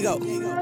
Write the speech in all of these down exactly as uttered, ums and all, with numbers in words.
go.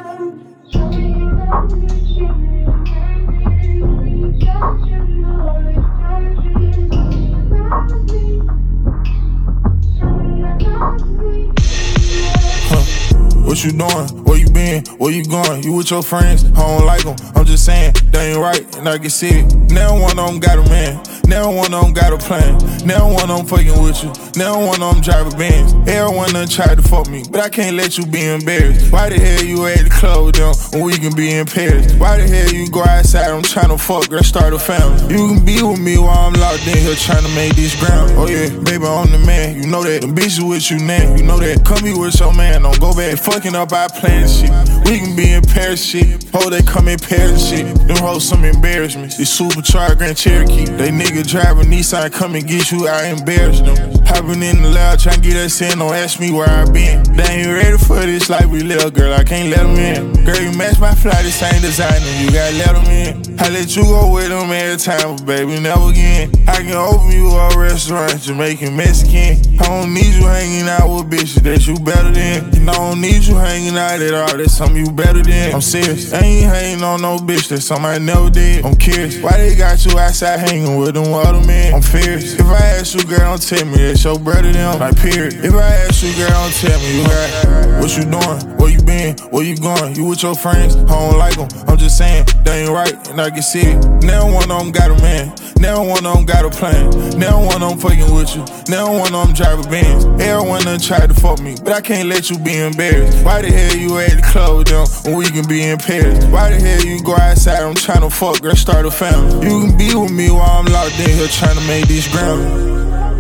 What you doing? Where you been? Where you going? You with your friends? I don't like them. I'm just saying, they ain't right, and I can see it. Now one of them got a man. Now one of them got a plan. Now one of them fucking with you. Now one of them driving Benz. Everyone done tried to fuck me, but I can't let you be embarrassed. Why the hell you at the club with them when we can be in Paris? Why the hell you go outside? I'm trying to fuck, girl, start a family. You can be with me while I'm locked in here trying to make this ground. Oh yeah, baby, I'm the man. You know that. The bitches with you now. You know that. Come be with your man. Don't go back. Fucking up our plan shit. We can be in Paris shit. Oh, they come in Paris shit. Them hoes some embarrassments. This supercharged Grand Cherokee. They nigga driving Nissan, come and get you, I embarrass them. Hopping in the loud, tryna get us in, don't ask me where I been. They ain't ready for this like we little girl, I can't let them in. Girl, you match my fly, this ain't designer, you gotta let them in. I let you go with them every time, but baby, never again. I can open you a restaurant, Jamaican, Mexican. I don't need you hanging out with bitches that you better than. And I don't need you hanging out at all, that's something you better than. I'm serious, I ain't hanging on no bitch, that's something I never did. I'm curious, why they got you outside hanging with them other men? I'm fierce. If I ask you, girl, don't tell me that's your brother them. Like, period. If I ask you, girl, don't tell me you got. What you doing? Where you been? Where you going? You with your friends? I don't like them. I'm just saying, they ain't right, and I can see it. Now one of them got a man. Now one of them got a plan. Now one of them fucking with you. Now one of them driving Benz. Everyone done tried to fuck me, but I can't let you be embarrassed. Why the hell you at the club with them when we can be in Paris? Why the hell you go outside? I'm trying to fuck, girl, start a family. You can be with me while I'm locked in here trying to make this ground.